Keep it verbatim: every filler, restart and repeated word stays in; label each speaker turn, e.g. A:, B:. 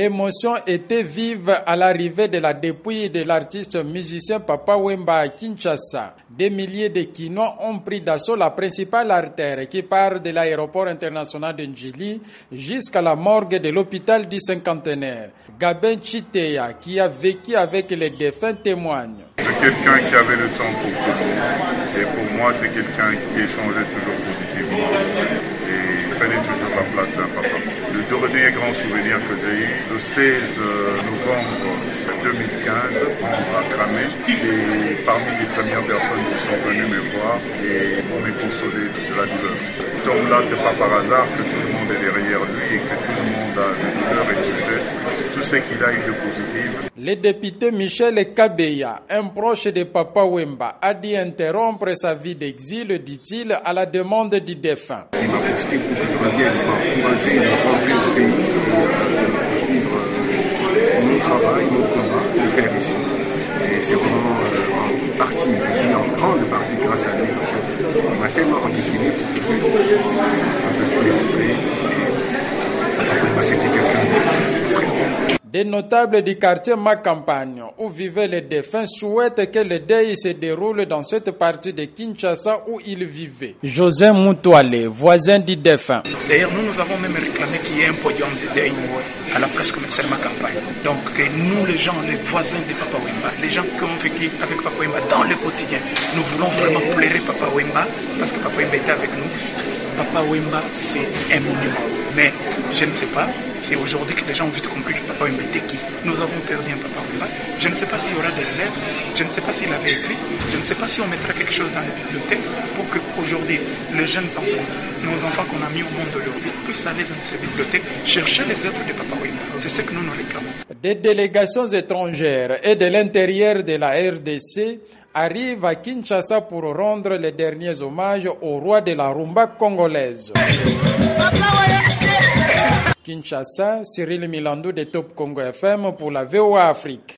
A: L'émotion était vive à l'arrivée de la dépouille de l'artiste musicien Papa Wemba à Kinshasa. Des milliers de Kinois ont pris d'assaut la principale artère qui part de l'aéroport international de Njili jusqu'à la morgue de l'hôpital du cinquantenaire. Gabin Chiteya, qui a vécu avec les défunts, témoigne.
B: C'est quelqu'un qui avait le temps pour tout le monde. Et pour moi, c'est quelqu'un qui échangeait toujours positivement et prenait toujours la place d'un papa. Le dernier grand souvenir que j'ai eu, le seize novembre deux mille quinze, à Cramé, c'est parmi les premières personnes qui sont venues me voir et m'ont consolé de la douleur. Donc là, c'est pas par hasard que tout le monde est derrière lui et que tout le monde a de douleur et tout ce, tout ce qu'il a eu de positif.
A: Le député Michel Kabeya, un proche de Papa Wemba, a dit interrompre sa vie d'exil, dit-il, à la demande du défunt.
C: Il m'a posté pour que je revienne, il m'a encouragé de rentrer au pays et de suivre mon travail, mon combat, de faire ici. Et c'est vraiment euh, en partie, je dis en grande partie grâce à lui, parce qu'il m'a tellement enquiquiné pour ce fait que je suis rentré. Et Papa Wemba, c'était quelqu'un de très bon.
A: Des notables du quartier Macampagne, où vivaient les défunts, souhaitent que le deuil se déroule dans cette partie de Kinshasa où ils vivaient. José Moutouale, voisin du défunt.
D: D'ailleurs, nous, nous avons même réclamé qu'il y ait un podium de deuil à la place commerciale Macampagne. Donc, que nous, les gens, les voisins de Papa Wemba, les gens qui ont vécu avec Papa Wemba dans le quotidien, nous voulons vraiment pleurer Papa Wemba, parce que Papa Wemba était avec nous. Papa Wemba, c'est un monument. Mais je ne sais pas si aujourd'hui que les gens ont vite compris que Papa Wemba était qui. Nous avons perdu un Papa Wemba. Je ne sais pas s'il y aura des lettres. Je ne sais pas s'il avait écrit. Je ne sais pas si on mettra quelque chose dans la bibliothèque pour qu'aujourd'hui, les jeunes enfants, nos enfants qu'on a mis au monde d'aujourd'hui, puissent aller dans ces bibliothèques chercher les œuvres de Papa Wemba. C'est ce que nous nous réclamons.
A: Des délégations étrangères et de l'intérieur de la R D C arrive à Kinshasa pour rendre les derniers hommages au roi de la rumba congolaise. Kinshasa, Cyril Milandou de Top Congo F M pour la V O A Afrique.